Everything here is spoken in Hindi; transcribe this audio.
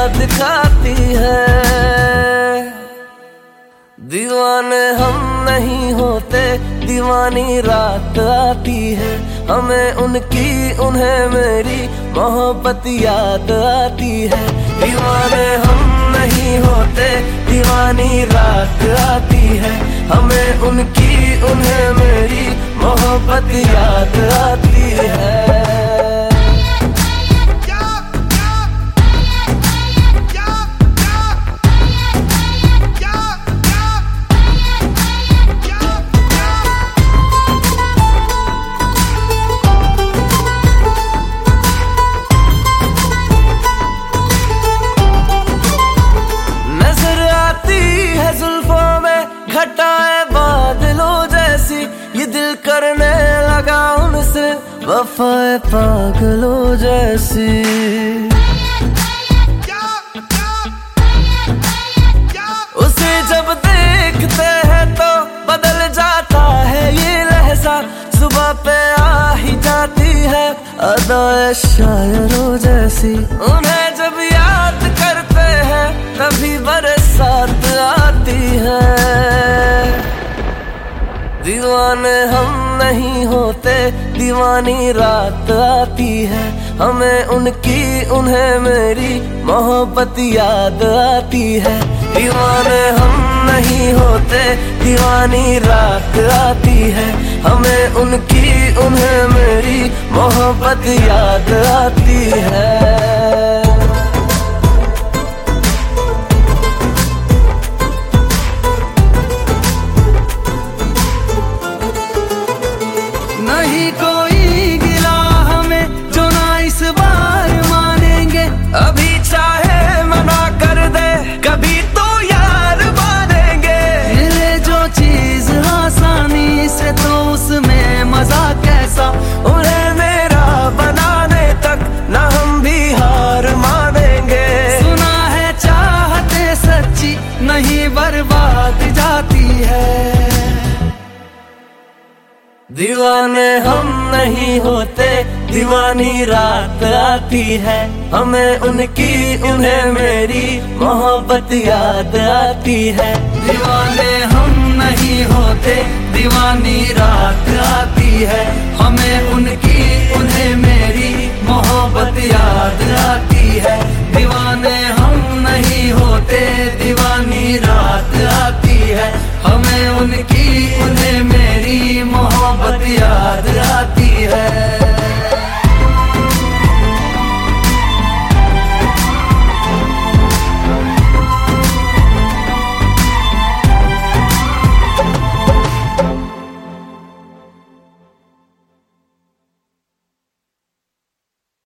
दिखाती है। दीवाने हम नहीं होते, दीवानी रात आती है, हमें उनकी उन्हें मेरी मोहब्बत याद आती है। दीवाने हम नहीं होते, दीवानी रात आती है, हमें उनकी उन्हें मेरी मोहब्बत याद आती है। घटाए बादलों जैसी ये दिल करने लगा उनसे वफाए पागलों जैसी। उसे जब देखते हैं तो बदल जाता है ये लहजा, सुबह पे आ ही जाती है अदाए शायरों जैसी। उन्हें जब याद करते हैं तभी बरसात आती है। दीवाने हम नहीं होते, दीवानी रात आती है, हमें उनकी उन्हें मेरी मोहब्बत याद आती है। दीवाने हम नहीं होते, दीवानी रात आती है, हमें उनकी उन्हें मेरी मोहब्बत याद आती है। नहीं कोई गिला हमें जो ना इस बार मानेंगे, अभी चाहे मना कर दे कभी तो यार मानेंगे। मिले जो चीज आसानी से तो उसमें मजा कैसा, उन्हें मेरा बनाने तक ना हम भी हार मानेंगे। सुना है चाहते सच्ची नहीं बर्बाद जाती है। दीवाने हम नहीं होते, दीवानी रात आती है, हमें उनकी उन्हें मेरी मोहब्बत याद आती है। दीवाने हम नहीं होते, दीवानी रात आती है, हमें उनकी उन्हें मेरी मोहब्बत याद आती है। दीवाने हम नहीं होते, दीवानी रात आती है, हमें उनकी उन्हें मेरी मोहब्बत याद